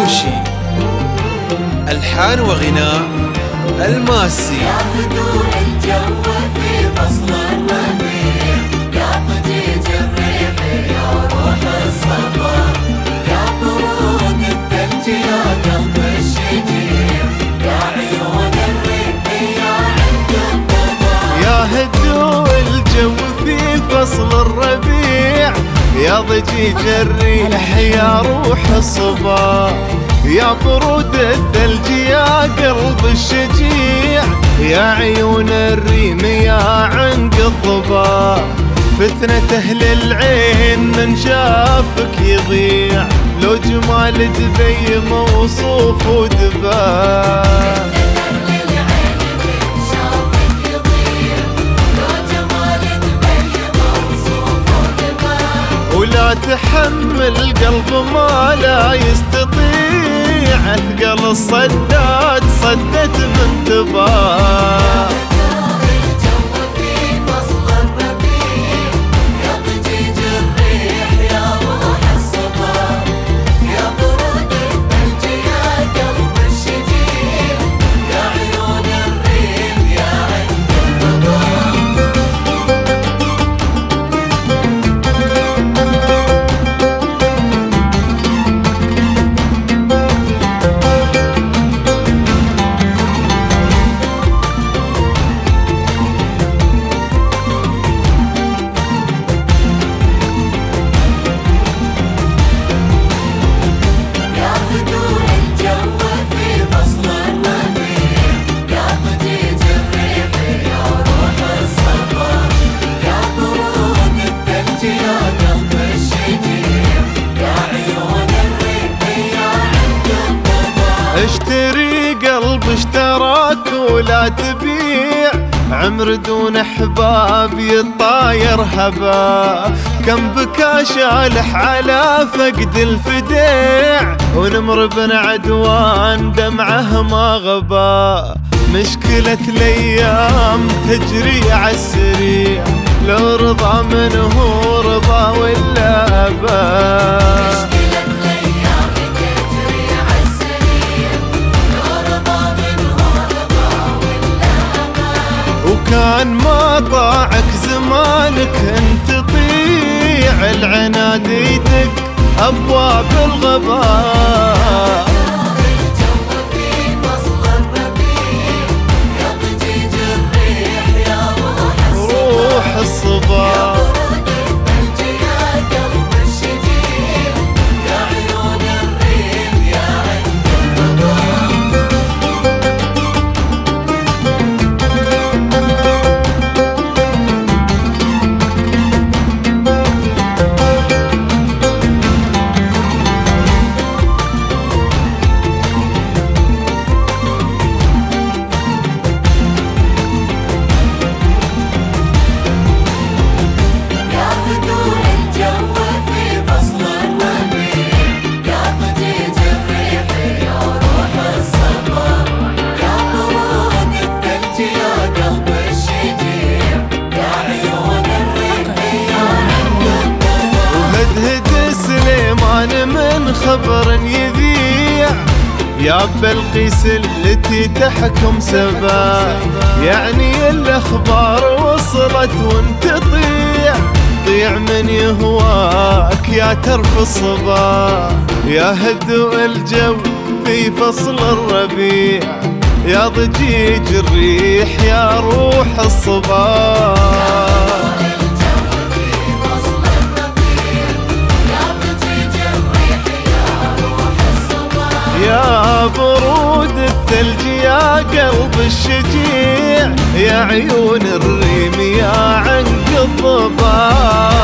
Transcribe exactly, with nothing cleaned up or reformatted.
العروشي. ألحان وغناء الماسي. يا هدوء الجو في فصل الربيع، يا ضجيج الريح يا روح الصبا، يا برود الثلج يا قلب الشجيع، يا عيون الريح يا عند الضبا. يا هدوء الجو في فصل الربيع، يا ضجيج الريح يا روح الصبا، يا برود الثلج يا قلب الشجيع، يا عيون الريم يا عنق الضبا. فتنة أهل العين من شافك يضيع، لو جمال دبي موصوف ودبا. ولا تحمل قلب ما لا يستطيع، اثقل الصداد صدت من تباه. اشتري قلب اشتراك ولا تبيع، عمر دون احباب يطاير هبا. كم بكى شالح على فقد الفديع، ونمر بن عدوان دمعه ما غبا. مشكلة الايام تجري عالسريع، لو رضا منه رضا ولا ابا. وكان ما طاعك زمانك انت طيع، العناد يدق ابواب الغباء. روح الصبا. من خبر يذيع، يا بلقيس التي تحكم سبا. يعني الاخبار وصلت وانت طيع، طيع من يهواك يا ترف الصبا. يا هدوء الجو في فصل الربيع، يا ضجيج الريح يا روح الصبا. يا برود الثلج يا قلب الشجيع، يا عيون الريم يا عنق الضبا.